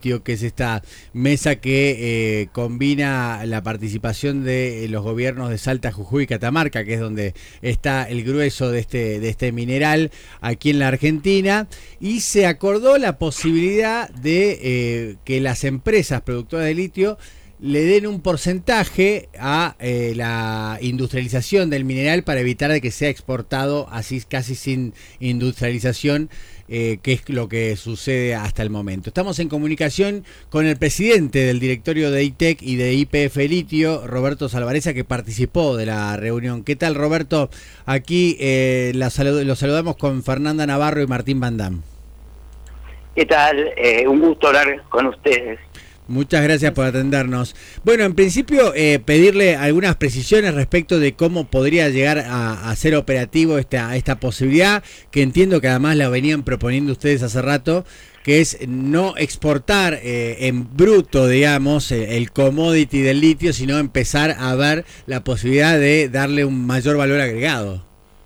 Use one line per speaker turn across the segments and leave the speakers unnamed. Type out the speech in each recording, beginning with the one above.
litio, que es esta mesa que combina la participación de los gobiernos de Salta, Jujuy y Catamarca, que es donde está el grueso de este mineral aquí en la Argentina, y se acordó la posibilidad de que las empresas productoras de litio le den un porcentaje a la industrialización del mineral para evitar de que sea exportado así casi sin industrialización, que es lo que sucede hasta el momento. Estamos en comunicación con el presidente del directorio de ITEC y de YPF Litio, Roberto Salvarezza, que participó de la reunión. ¿Qué tal, Roberto? Aquí los saludamos con Fernanda Navarro y Martín Van Damme.
¿Qué tal? Un gusto hablar con ustedes.
Muchas gracias por atendernos. Bueno, en principio pedirle algunas precisiones respecto de cómo podría llegar a ser operativo esta posibilidad, que entiendo que además la venían proponiendo ustedes hace rato, que es no exportar en bruto, digamos, el commodity del litio, sino empezar a ver la posibilidad de darle un mayor valor agregado.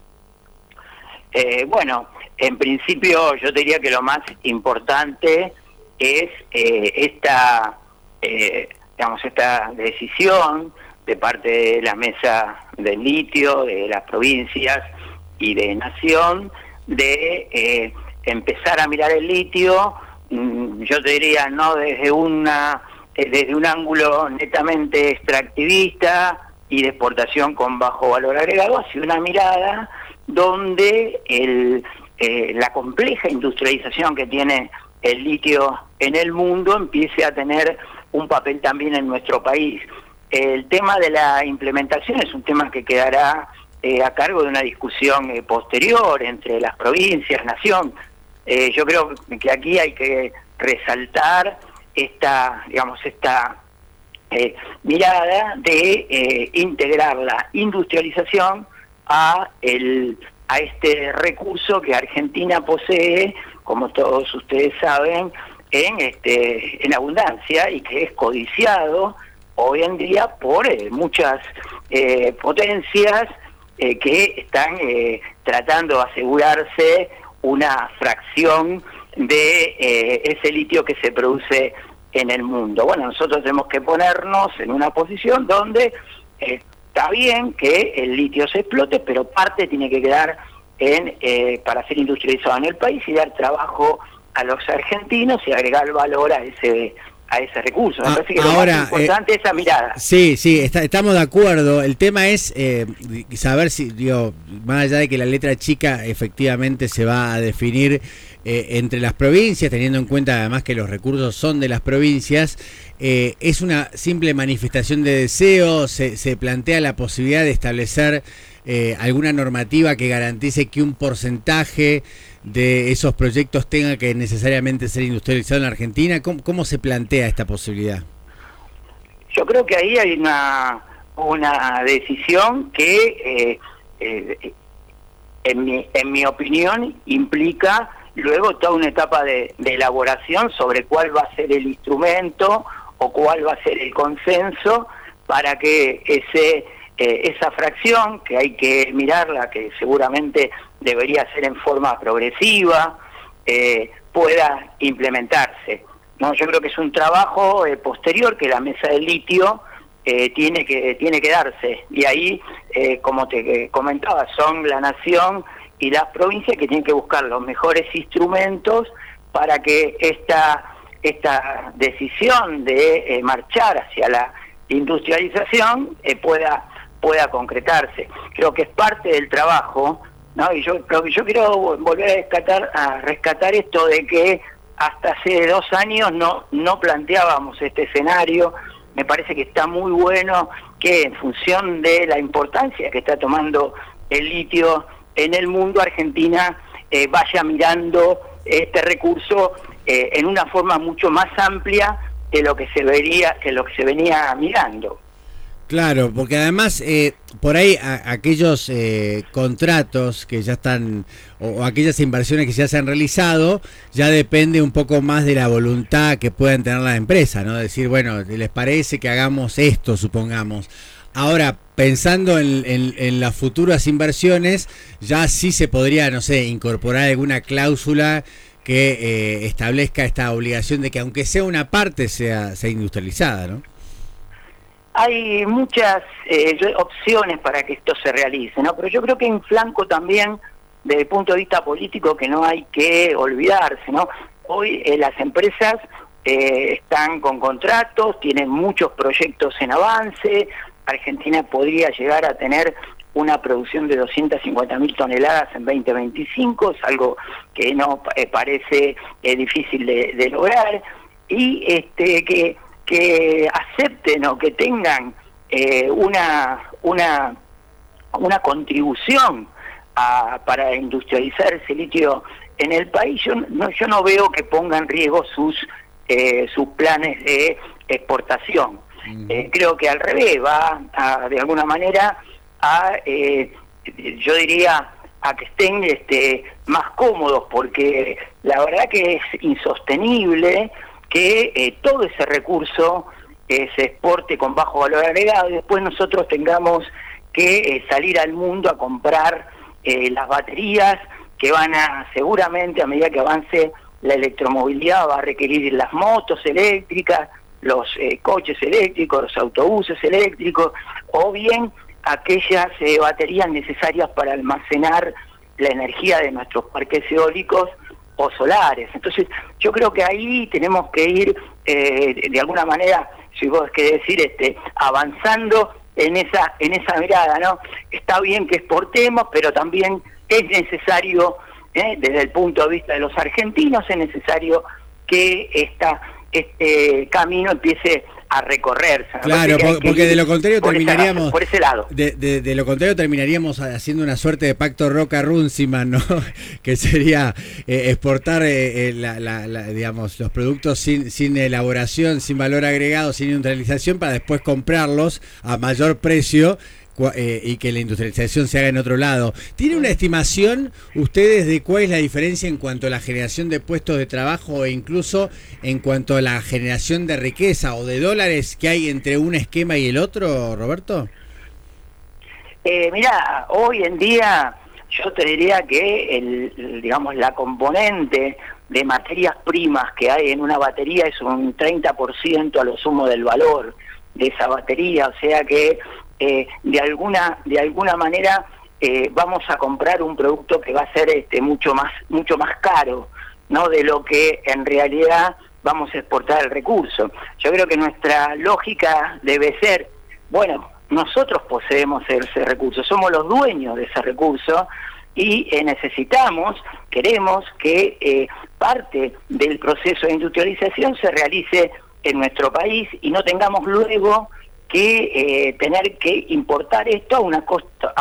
Bueno, en principio yo diría que lo más importante es esta decisión de parte de la mesa del litio, de las provincias y de Nación, de empezar a mirar el litio, yo te diría, no desde un ángulo netamente extractivista y de exportación con bajo valor agregado, hacia una mirada donde la compleja industrialización que tiene el litio en el mundo empiece a tener un papel también en nuestro país. El tema de la implementación es un tema que quedará a cargo de una discusión posterior entre las provincias, Nación. Yo creo que aquí hay que resaltar esta mirada de integrar la industrialización a este recurso que Argentina posee, como todos ustedes saben, en abundancia, y que es codiciado hoy en día por muchas potencias que están tratando de asegurarse una fracción de ese litio que se produce en el mundo. Bueno, nosotros tenemos que ponernos en una posición donde está bien que el litio se explote, pero parte tiene que quedar para ser industrializado en el país y dar trabajo a los argentinos y agregar valor a ese recurso. Me parece que ahora, lo más importante es esa mirada.
Sí, estamos de acuerdo. El tema es saber si, más allá de que la letra chica efectivamente se va a definir entre las provincias, teniendo en cuenta además que los recursos son de las provincias, es una simple manifestación de deseo. Se plantea la posibilidad de establecer alguna normativa que garantice que un porcentaje de esos proyectos tenga que necesariamente ser industrializado en la Argentina. ¿Cómo se plantea esta posibilidad?
Yo creo que ahí hay una decisión que, en mi opinión, implica luego toda una etapa de elaboración sobre cuál va a ser el instrumento o cuál va a ser el consenso para que esa fracción, que hay que mirarla, que seguramente debería ser en forma progresiva, pueda implementarse. No, yo creo que es un trabajo posterior que la mesa del litio tiene que darse, y ahí, como te comentaba, son la Nación y las provincias que tienen que buscar los mejores instrumentos para que esta decisión de marchar hacia la industrialización pueda concretarse. Creo que es parte del trabajo, ¿no? Y yo quiero volver a rescatar esto de que hasta hace 2 años no planteábamos este escenario. Me parece que está muy bueno que, en función de la importancia que está tomando el litio en el mundo, Argentina vaya mirando este recurso en una forma mucho más amplia que lo que se venía mirando.
Claro, porque además por ahí aquellos contratos que ya están, o aquellas inversiones que ya se han realizado, ya depende un poco más de la voluntad que puedan tener las empresas, ¿no? Decir, bueno, ¿les parece que hagamos esto, supongamos? Ahora, pensando en las futuras inversiones, ya sí se podría, no sé, incorporar alguna cláusula que establezca esta obligación de que aunque sea una parte sea industrializada, ¿no?
Hay muchas opciones para que esto se realice, ¿no? Pero yo creo que hay un flanco también desde el punto de vista político que no hay que olvidarse, ¿no? Hoy las empresas están con contratos, tienen muchos proyectos en avance. Argentina podría llegar a tener una producción de 250.000 toneladas en 2025, es algo que no parece difícil de lograr, y que acepten o que tengan una contribución para industrializar ese litio en el país. Yo no veo que ponga en riesgo sus planes de exportación. Creo que al revés va de alguna manera yo diría a que estén más cómodos, porque la verdad que es insostenible que todo ese recurso se exporte con bajo valor agregado y después nosotros tengamos que salir al mundo a comprar las baterías que van seguramente a medida que avance la electromovilidad va a requerir las motos eléctricas, los coches eléctricos, los autobuses eléctricos, o bien aquellas baterías necesarias para almacenar la energía de nuestros parques eólicos o solares. Entonces yo creo que ahí tenemos que ir de alguna manera, si vos querés decir, avanzando en esa mirada, ¿no? Está bien que exportemos, pero también es necesario, desde el punto de vista de los argentinos, es necesario que este camino empiece a recorrerse.
Claro, porque de lo contrario terminaríamos
por ese lado.
De lo contrario terminaríamos haciendo una suerte de pacto Roca-Runciman, ¿no? Que sería exportar digamos los productos sin elaboración, sin valor agregado, sin industrialización, para después comprarlos a mayor precio y que la industrialización se haga en otro lado. ¿Tiene una estimación ustedes de cuál es la diferencia en cuanto a la generación de puestos de trabajo e incluso en cuanto a la generación de riqueza o de dólares que hay entre un esquema y el otro, Roberto?
Mira, hoy en día yo te diría que digamos la componente de materias primas que hay en una batería es un 30% a lo sumo del valor de esa batería, o sea que de alguna manera vamos a comprar un producto que va a ser mucho más caro, ¿no? De lo que en realidad vamos a exportar el recurso. Yo creo que nuestra lógica debe ser, bueno, nosotros poseemos ese recurso, somos los dueños de ese recurso y queremos que parte del proceso de industrialización se realice en nuestro país y no tengamos luego que tener que importar esto a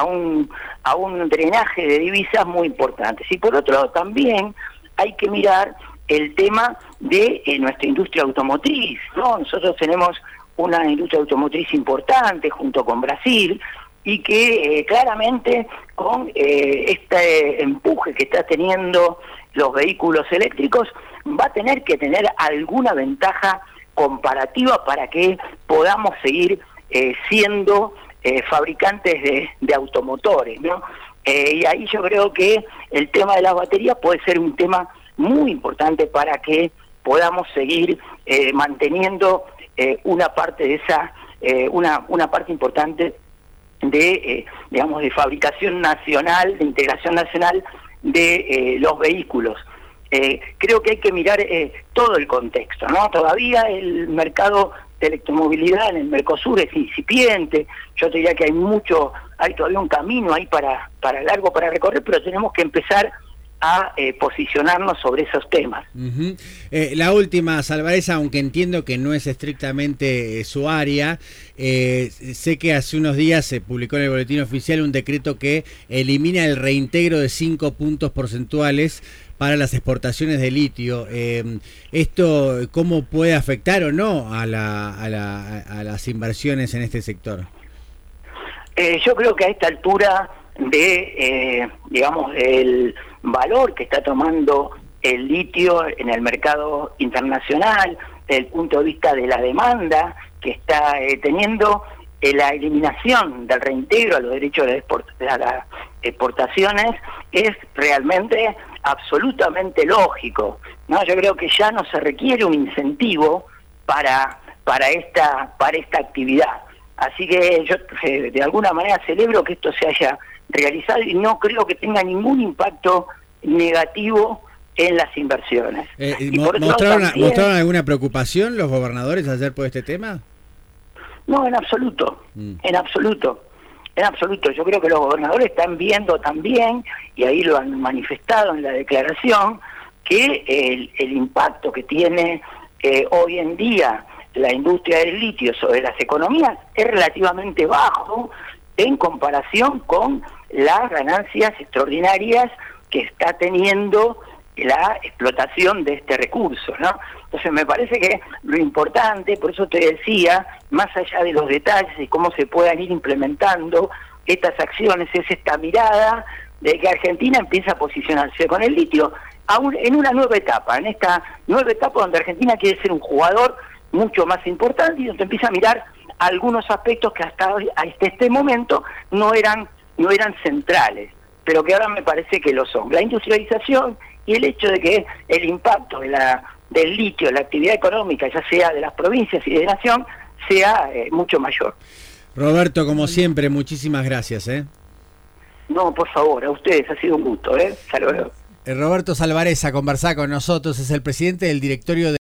un drenaje de divisas muy importante. Y por otro lado también hay que mirar el tema de nuestra industria automotriz, ¿no? Nosotros tenemos una industria automotriz importante junto con Brasil y que claramente con este empuje que está teniendo los vehículos eléctricos va a tener que tener alguna ventaja comparativa para que podamos seguir siendo fabricantes de automotores, ¿no? Y ahí yo creo que el tema de las baterías puede ser un tema muy importante para que podamos seguir manteniendo una parte de esa una parte importante de digamos de fabricación nacional, de integración nacional de los vehículos. Creo que hay que mirar todo el contexto, ¿no? Todavía el mercado de electromovilidad en el Mercosur es incipiente. Yo te diría que hay todavía un camino ahí para largo para recorrer, pero tenemos que empezar a posicionarnos sobre esos temas.
La última, Salvarezza, aunque entiendo que no es estrictamente su área, sé que hace unos días se publicó en el Boletín Oficial un decreto que elimina el reintegro de 5 puntos porcentuales para las exportaciones de litio. ¿Esto cómo puede afectar o no a las inversiones en este sector?
Yo creo que a esta altura digamos, el valor que está tomando el litio en el mercado internacional, desde el punto de vista de la demanda que está teniendo, la eliminación del reintegro a los derechos de las exportaciones es realmente absolutamente lógico, ¿no? Yo creo que ya no se requiere un incentivo para esta actividad. Así que yo de alguna manera celebro que esto se haya realizado y no creo que tenga ningún impacto negativo en las inversiones.
¿Mostraron alguna preocupación los gobernadores ayer por este tema?
No, en absoluto, en absoluto. Yo creo que los gobernadores están viendo también, y ahí lo han manifestado en la declaración, que el impacto que tiene hoy en día la industria del litio sobre las economías es relativamente bajo en comparación con las ganancias extraordinarias que está teniendo la explotación de este recurso, ¿no? Entonces me parece que lo importante, por eso te decía, más allá de los detalles y cómo se puedan ir implementando estas acciones, es esta mirada de que Argentina empieza a posicionarse con el litio en una nueva etapa, en esta nueva etapa donde Argentina quiere ser un jugador mucho más importante y donde empieza a mirar algunos aspectos que hasta este momento no eran centrales, pero que ahora me parece que lo son. La industrialización y el hecho de que el impacto del litio, la actividad económica, ya sea de las provincias y de la nación, sea mucho mayor.
Roberto, como siempre, muchísimas gracias.
No, por favor, a ustedes, ha sido un gusto. Hasta luego.
Roberto Salvarezza conversaba con nosotros, es el presidente del directorio de